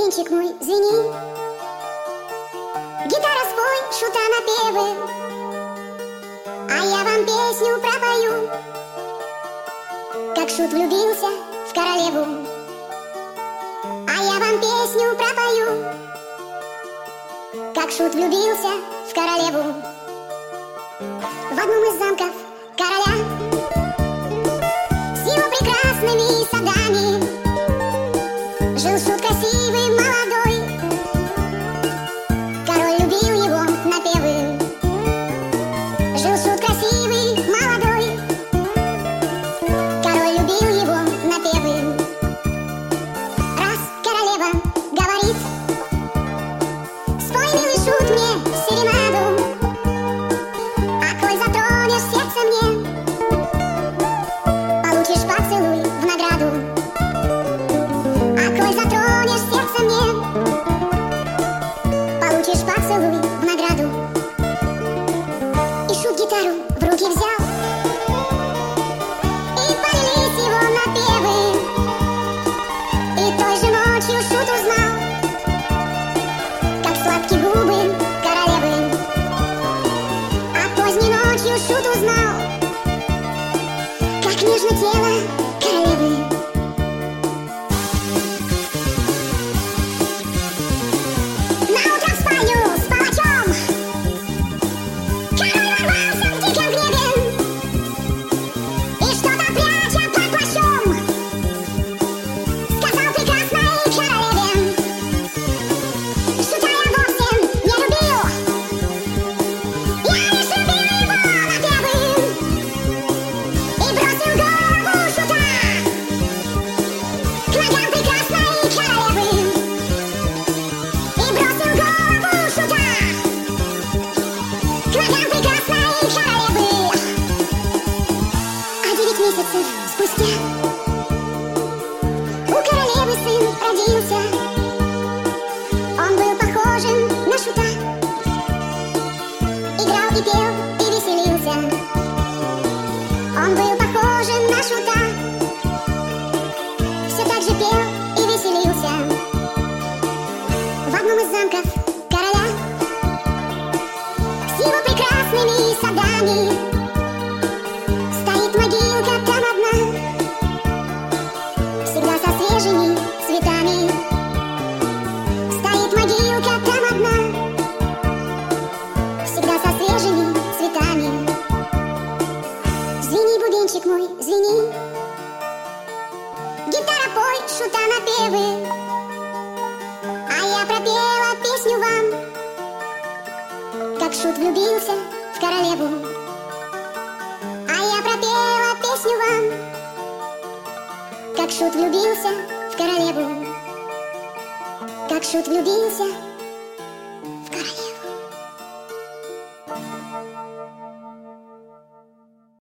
бубенчик мой, звени. Гитара, спой, шута напевы, а я вам песню пропою. Как шут влюбился в королеву, а я вам песню пропою. Как шут влюбился в королеву. В одном из замков короля с его прекрасными садами жил шут красивый, молодой. Король любил его напевы. Жил шут красивый, молодой. Король любил его напевы. Раз королева говорит: спой, милый шут, мне серенаду, а коль затронешь сердце мне, получишь поцелуй в награду. А коль затронешь сердце мне, получишь поцелуй в награду. И шут гитару в руки взял, и полились его напевы. И той же ночью шут узнал, как сладкие губы королевы. А поздней ночью шут узнал, как нежно тело королевы. Наутро в спальню с палачом король ворвался в диком гневе и что-то пряча под плащом сказал прекрасной королеве: шута я вовсе не любил, я лишь любил его напевы. И бросил голову шута к ногам прекрасной королевы. И бросил голову шута к ногам прекрасной королевы. А 9 месяцев спустя у королевы сын родился. Он был похожим на шута, играл и пел и веселился. Он был похожим на шута, все так же пел и веселился. В одном из замков короля с его прекрасными садами стоит могилка там одна, всегда со свежими цветами. Стоит могилка там одна, всегда со свежими цветами. Звени, бубенчик мой, звени. Гитара, пой, шута напевы, а я пропела песню вам. Как шут влюбился в королеву, а я пропела песню вам. Как шут влюбился в королеву. Как шут влюбился